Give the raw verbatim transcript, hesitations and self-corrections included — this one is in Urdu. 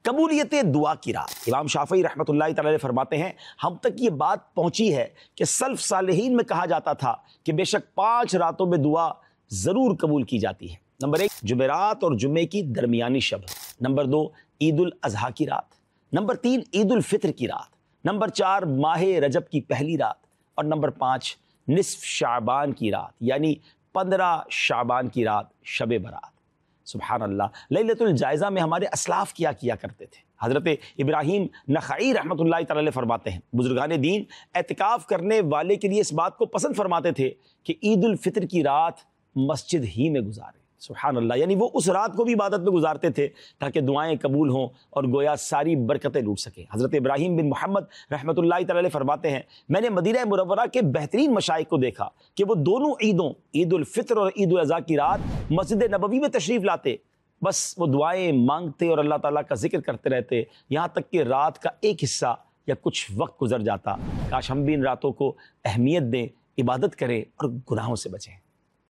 قبولیت دعا کی رات۔ امام شافعی رحمۃ اللہ تعالی علیہ فرماتے ہیں ہم تک یہ بات پہنچی ہے کہ سلف صالحین میں کہا جاتا تھا کہ بے شک پانچ راتوں میں دعا ضرور قبول کی جاتی ہے۔ نمبر ایک جمعرات اور جمعے کی درمیانی شب، نمبر دو عید الاضحیٰ کی رات، نمبر تین عید الفطر کی رات، نمبر چار ماہ رجب کی پہلی رات، اور نمبر پانچ نصف شعبان کی رات یعنی پندرہ شعبان کی رات شب برات۔ سبحان اللہ، لیلۃ الجائزہ میں ہمارے اسلاف کیا کیا کرتے تھے۔ حضرت ابراہیم نخعی رحمۃ اللہ تعالی علیہ فرماتے ہیں بزرگان دین اعتکاف کرنے والے کے لیے اس بات کو پسند فرماتے تھے کہ عید الفطر کی رات مسجد ہی میں گزارے۔ سبحان اللہ، یعنی وہ اس رات کو بھی عبادت میں گزارتے تھے تاکہ دعائیں قبول ہوں اور گویا ساری برکتیں لوٹ سکیں۔ حضرت ابراہیم بن محمد رحمۃ اللہ تعالی علیہ فرماتے ہیں میں نے مدینہ منورہ کے بہترین مشائخ کو دیکھا کہ وہ دونوں عیدوں عید الفطر اور عید الاضحیٰ کی رات مسجد نبوی میں تشریف لاتے، بس وہ دعائیں مانگتے اور اللہ تعالیٰ کا ذکر کرتے رہتے یہاں تک کہ رات کا ایک حصہ یا کچھ وقت گزر جاتا۔ کاش ہم بھی ان راتوں کو اہمیت دیں، عبادت کریں اور گناہوں سے بچیں۔